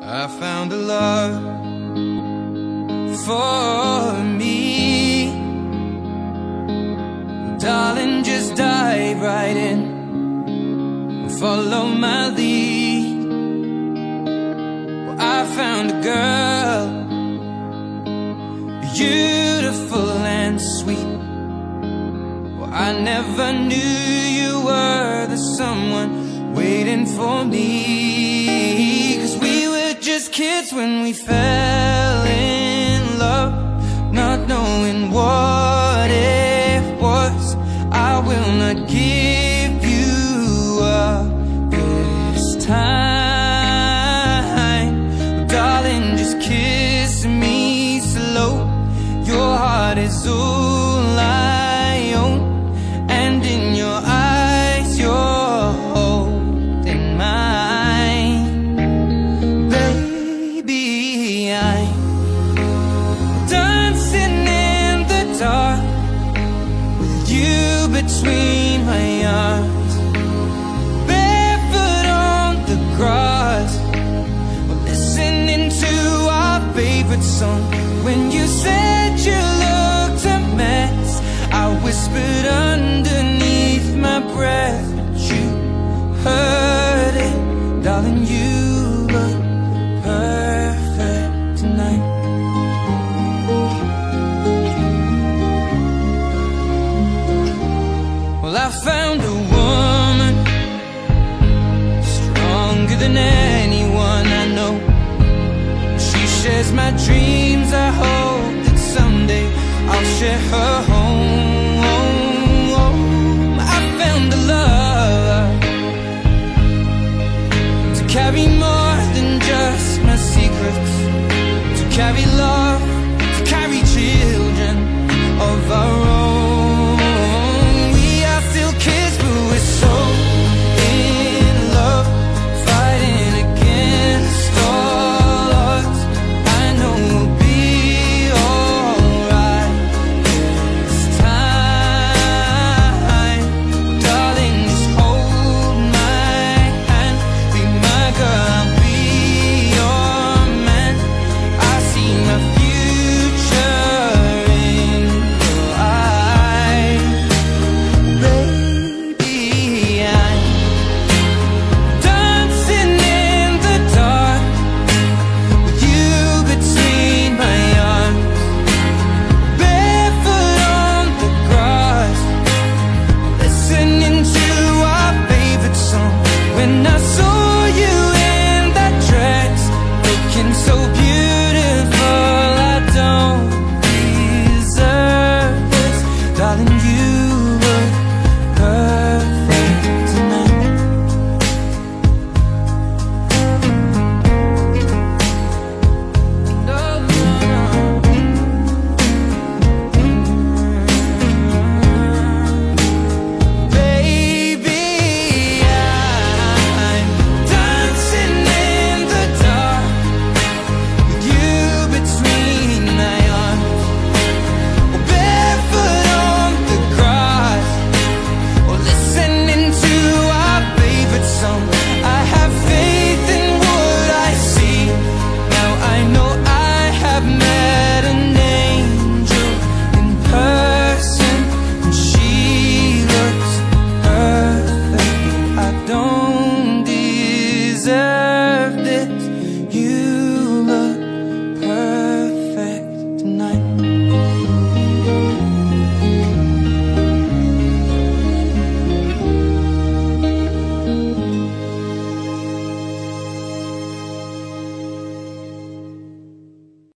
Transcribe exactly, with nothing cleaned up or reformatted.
I found a love for me. Darling, just dive right in, follow my lead. Well, I found a girl, beautiful and sweet. Well, I never knew you were the someone waiting for me. 'Cause we were just kids when we fell in love, not knowing what it was. I will not give you up this time. Darling, just kiss me slow. Your heart is all I own, and in your eyes you're holding mine. Baby, I'm dancing in the dark with you between my arms, barefoot on the grass. We're listening to our favorite song. When you said you looked a mess, I whispered underneath my breath, but you heard it. Darling, you look perfect tonight. Well, I found a woman stronger than anyone I know. She shares my dreams. I hope that someday I'll share her home. I found a love to carry more than just my secrets, to carry love, to carry children of our own. We are still kids, but we're so in love, fighting against all odds. I know we'll be alright this time. Darling, just hold my hand, be my girl, I'll be your man. I see my future in your eyes. Baby, I'm dancing in the dark with you between my arms, barefoot on the grass, listening to our favorite song. When I saw you in that dress, looking so beautiful,